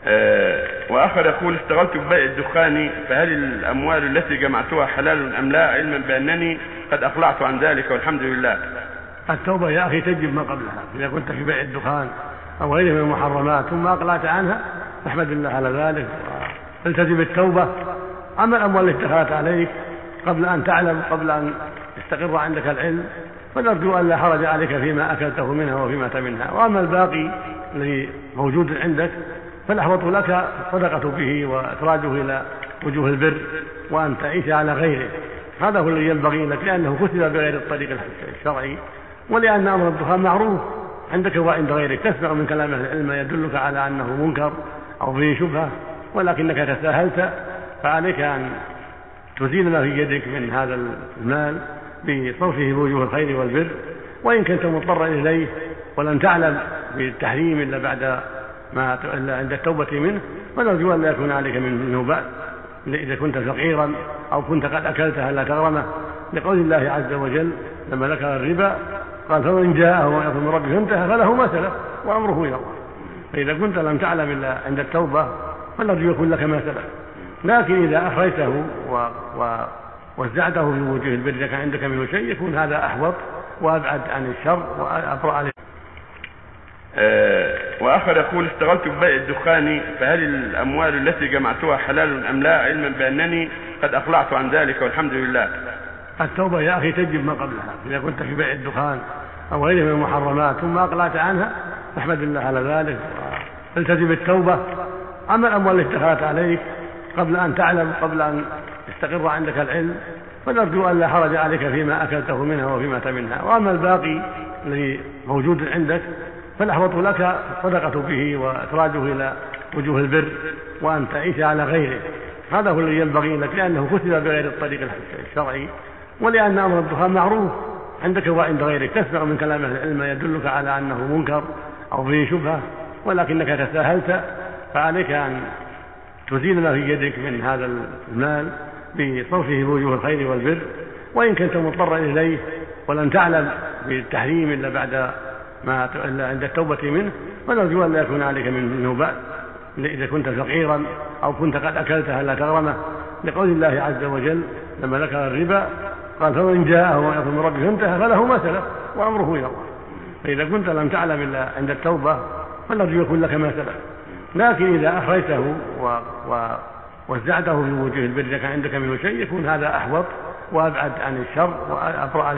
وآخر يقول: اشتغلت ببيع الدخان، فهل الأموال التي جمعتها حلال أم لا، علما بأنني قد أقلعت عن ذلك والحمد لله؟ التوبة يا أخي تجب ما قبلها. إذا كنت في بيع الدخان أو غيره من المحرمات ثم أقلعت عنها فاحمد الله على ذلك والتزم التوبة. أما الأموال التي دخلت عليك قبل أن تعلم، قبل أن يستقر عندك العلم، فنرجو أن لا حرج عليك فيما أكلته منها وفيما منها. وأما الباقي الذي موجود عندك فالأحوط لك الصدقة به وإخراجه إلى وجوه البر وأن تعيش على غيره. هذا هو الذي ينبغي لك، لأنه كتب بغير الطريق الشرعي، ولأن أمر الدخان معروف عندك وعند غيرك. تسمع من كلام أهل العلم يدلك على أنه منكر أو فيه شبهة، ولكنك تساهلت، فعليك أن تزيل ما في يدك من هذا المال بصرفه بوجوه الخير والبر. وإن كنت مضطرا إليه ولن تعلم بالتحريم إلا بعد ما عند التوبة منه، فنرجو أن لا يكون عليك منه بأس إذا كنت فقيرا أو كنت قد أكلتها لا تغرمه، لقول الله عز وجل لما ذكر الربا قال: فمن جاءه موعظة من ربه فانتهى فله ما سلف وأمره إلى الله. فإذا كنت لم تعلم إلا عند التوبة فنرجو يكون لك ما سلف. لكن إذا أخرجته ووزعته في وجوه البر إذا كان عندك منه شيء يكون هذا أحوط وأبعد عن الشر وأبرأ عليه. وآخر يقول: اشتغلت ببيع الدخان، فهل الأموال التي جمعتها حلال أم لا، علما بأنني قد أقلعت عن ذلك والحمد لله؟ التوبة يا أخي تجب ما قبلها. إذا كنت في بيع الدخان أو غيره من المحرمات ثم أقلعت عنها فاحمد الله على ذلك والتزم التوبة. أما الأموال التي دخلت عليك قبل أن تعلم، قبل أن يستقر عندك العلم، فنرجو أن لا حرج عليك فيما أكلته منها وفيما منها. وأما الباقي الذي موجود عندك فالأحوط لك الصدقة به وإخراجه إلى وجوه البر وأن تعيش على غيره. هذا هو الذي ينبغي لك، لأنه كتب بغير الطريق الشرعي، ولأن أمر الدخان معروف عندك وعند غيرك. تسمع من كلام أهل العلم يدلك على أنه منكر أو فيه شبهة، ولكنك تساهلت، فعليك أن تزيل ما في يدك من هذا المال بصرفه بوجوه الخير والبر. وإن كنت مضطرا إليه ولن تعلم بالتحريم إلا بعد ما عند التوبة منه، فنرجو أن لا يكون عليك منه بأس إذا كنت فقيرا أو كنت قد أكلتها لا تغرمه، لقول الله عز وجل لما ذكر الربا قال: فمن جاءه موعظة من ربه فانتهى فله ما سلف وأمره إلى الله. فإذا كنت لم تعلم إلا عند التوبة فنرجو يكون لك ما سلف. لكن إذا أخرجته ووزعته في وجوه البر إذا كان عندك منه شيء يكون هذا أحوط وأبعد عن الشر وأبرأ عليه.